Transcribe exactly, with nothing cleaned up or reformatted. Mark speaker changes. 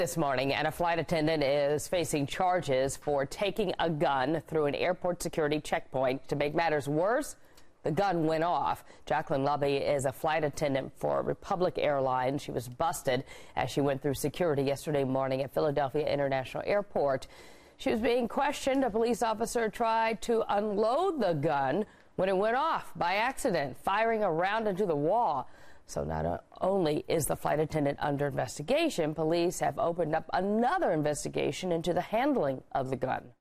Speaker 1: This morning, and a flight attendant is facing charges for taking a gun through an airport security checkpoint. To make matters worse, the gun went off. Jacqueline Lubby is a flight attendant for Republic Airlines. She was busted as she went through security yesterday morning at Philadelphia International Airport. She was being questioned. A police officer tried to unload the gun when it went off by accident, firing a round into the wall. So not only is the flight attendant under investigation, police have opened up another investigation into the handling of the gun.